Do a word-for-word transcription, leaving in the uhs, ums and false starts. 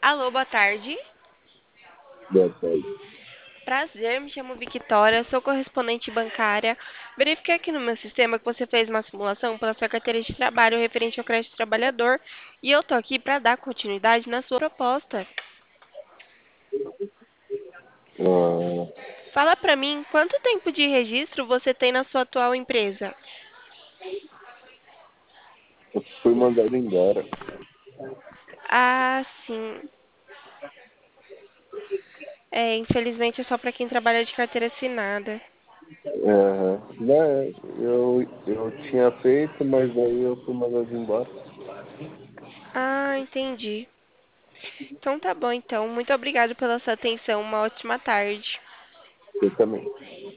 Alô, boa tarde. Boa tarde. Prazer, me chamo Victoria, sou correspondente bancária. Verifiquei aqui no meu sistema que você fez uma simulação pela sua carteira de trabalho referente ao crédito trabalhador e eu tô aqui para dar continuidade na sua proposta. Ah, Fala para mim, quanto tempo de registro você tem na sua atual empresa? eu fui mandado embora. Ah, sim. É, infelizmente é só para quem trabalha de carteira assinada. É, né, eu, eu tinha feito, mas daí eu fui mandado embora. Ah, entendi. Então tá bom, então. Muito obrigado pela sua atenção. Uma ótima tarde. Eu também.